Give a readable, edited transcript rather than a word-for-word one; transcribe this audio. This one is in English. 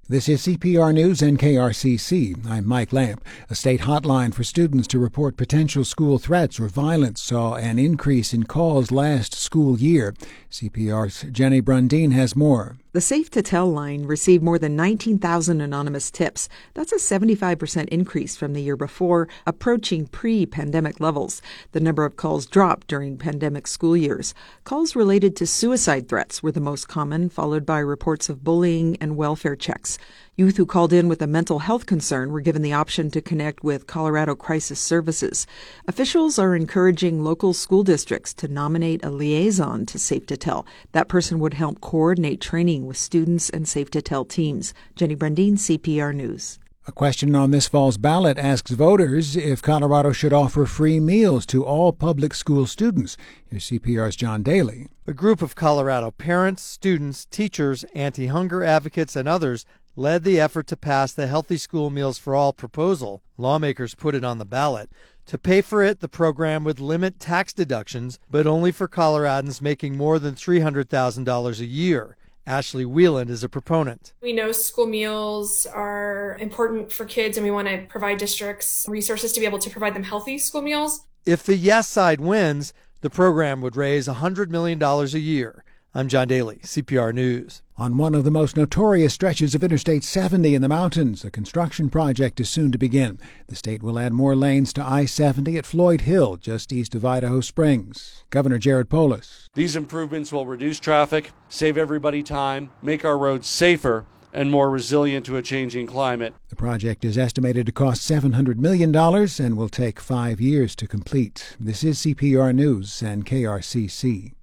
This is CPR News and KRCC. I'm Mike Lamp. A state hotline for students to report potential school threats or violence saw an increase in calls last school year. CPR's Jenny Brundin has more. The Safe to Tell line received more than 19,000 anonymous tips. That's a 75% increase from the year before, approaching pre-pandemic levels. The number of calls dropped during pandemic school years. Calls related to suicide threats were the most common, followed by reports of bullying and welfare checks. Youth who called in with a mental health concern were given the option to connect with Colorado Crisis Services. Officials are encouraging local school districts to nominate a liaison to Safe to Tell. That person would help coordinate training with students and Safe to Tell teams. Jenny Brundin, CPR News. A question on this fall's ballot asks voters if Colorado should offer free meals to all public school students. Here's CPR's John Daly. A group of Colorado parents, students, teachers, anti-hunger advocates, and others led the effort to pass the Healthy School Meals for All proposal. Lawmakers put it on the ballot. To pay for it, the program would limit tax deductions, but only for Coloradans making more than $300,000 a year. Ashley Wheeland is a proponent. We know school meals are important for kids, and we want to provide districts resources to be able to provide them healthy school meals. If the yes side wins, the program would raise $100 million a year. I'm John Daly, CPR News. On one of the most notorious stretches of Interstate 70 in the mountains, a construction project is soon to begin. The state will add more lanes to I-70 at Floyd Hill, just east of Idaho Springs. Governor Jared Polis. These improvements will reduce traffic, save everybody time, make our roads safer, and more resilient to a changing climate. The project is estimated to cost $700 million and will take 5 years to complete. This is CPR News and KRCC.